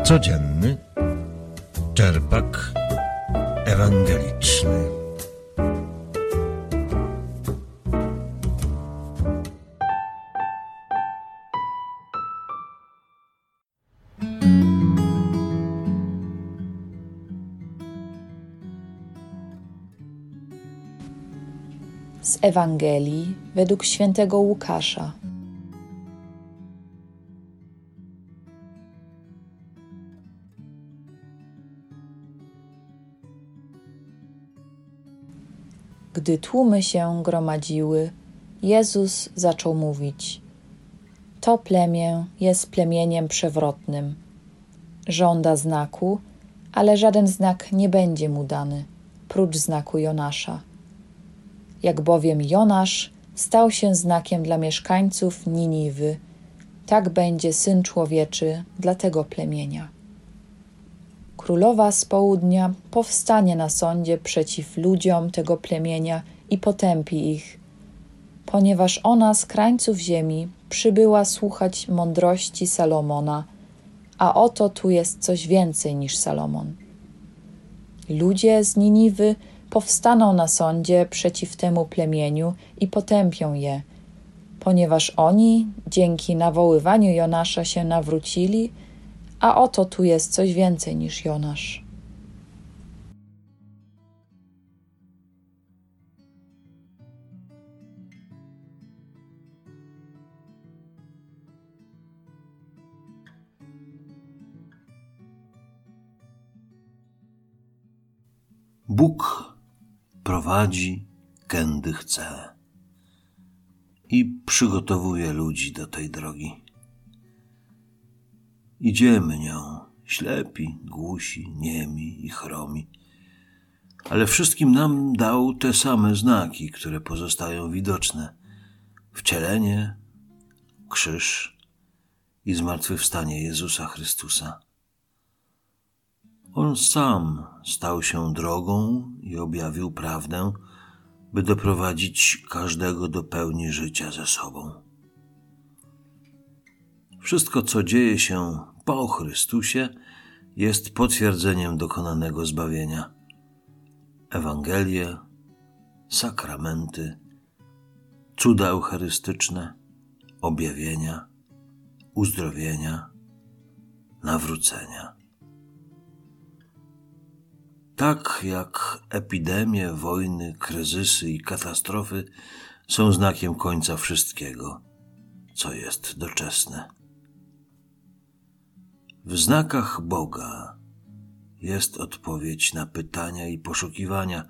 Codzienny czerpak ewangeliczny. Z Ewangelii według świętego Łukasza. Gdy tłumy się gromadziły, Jezus zaczął mówić: To plemię jest plemieniem przewrotnym. Żąda znaku, ale żaden znak nie będzie mu dany, prócz znaku Jonasza. Jak bowiem Jonasz stał się znakiem dla mieszkańców Niniwy, tak będzie Syn Człowieczy dla tego plemienia. Królowa z południa powstanie na sądzie przeciw ludziom tego plemienia i potępi ich, ponieważ ona z krańców ziemi przybyła słuchać mądrości Salomona, a oto tu jest coś więcej niż Salomon. Ludzie z Niniwy powstaną na sądzie przeciw temu plemieniu i potępią je, ponieważ oni dzięki nawoływaniu Jonasza się nawrócili, a oto tu jest coś więcej niż Jonasz. Bóg prowadzi, kędy chce i przygotowuje ludzi do tej drogi. Idziemy nią, ślepi, głusi, niemi i chromi, ale wszystkim nam dał te same znaki, które pozostają widoczne: wcielenie, krzyż i zmartwychwstanie Jezusa Chrystusa. On sam stał się drogą i objawił prawdę, by doprowadzić każdego do pełni życia ze sobą. Wszystko, co dzieje się po Chrystusie, jest potwierdzeniem dokonanego zbawienia. Ewangelie, sakramenty, cuda eucharystyczne, objawienia, uzdrowienia, nawrócenia. Tak jak epidemie, wojny, kryzysy i katastrofy są znakiem końca wszystkiego, co jest doczesne. W znakach Boga jest odpowiedź na pytania i poszukiwania.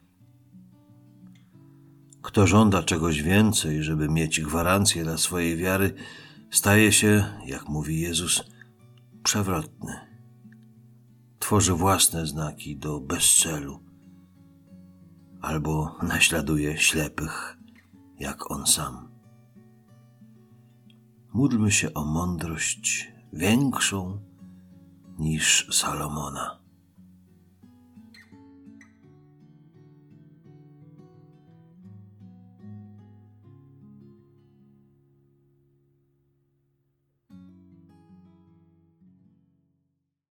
Kto żąda czegoś więcej, żeby mieć gwarancję dla swojej wiary, staje się, jak mówi Jezus, przewrotny. Tworzy własne znaki do bezcelu albo naśladuje ślepych, jak on sam. Módlmy się o mądrość większą niż Salomona.